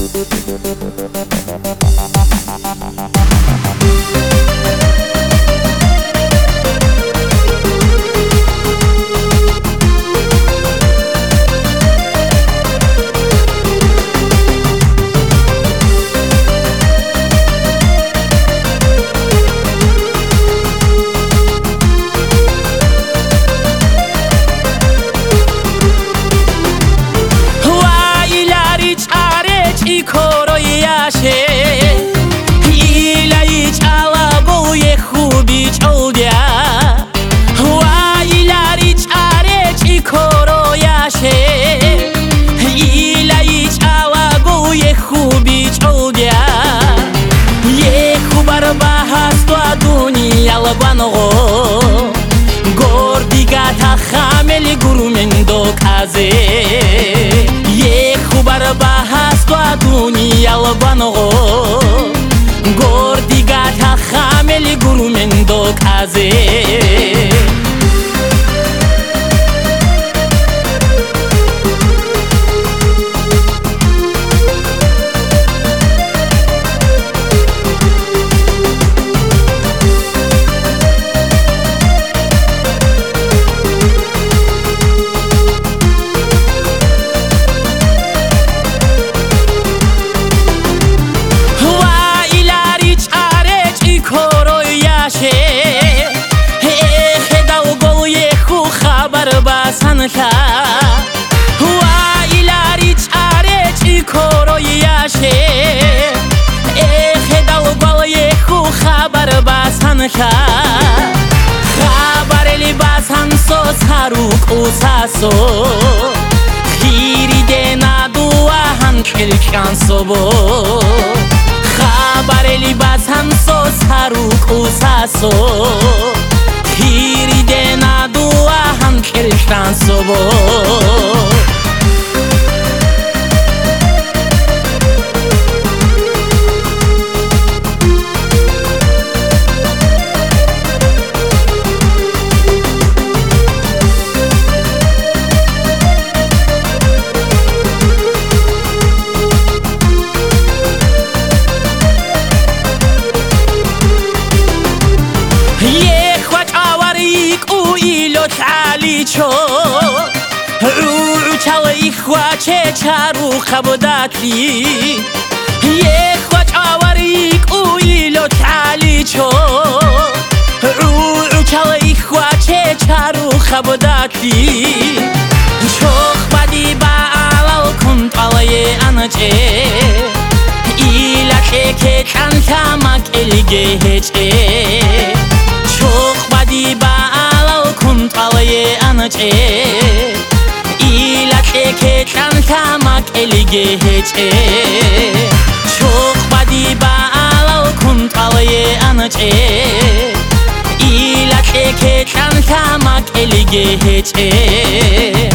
Гордига та хамели гурмендо казе Е хубар бахаст ва дуния лбаного Гордига та хамели гурмендо казе Sanka wa ilari chare chikoro yashe khedal gol ye khu khabar ba sanka khabar li ba sanso saru kusaso khiri de na dua han kelkan sobo khabar li ba sanso saru kusaso khiri de na dua han kelkan sobo Che charu khabdati ye khwach awari kuilo tali cho chalai khwache charu khabdati chokh badi ba alal kuntalaye anache ila ke kan kamak elige heche chokh badi ba alal kuntalaye anache ke kan kamak elige heche chok badi ba alal kuntalaye anache ila ke kan kamak elige heche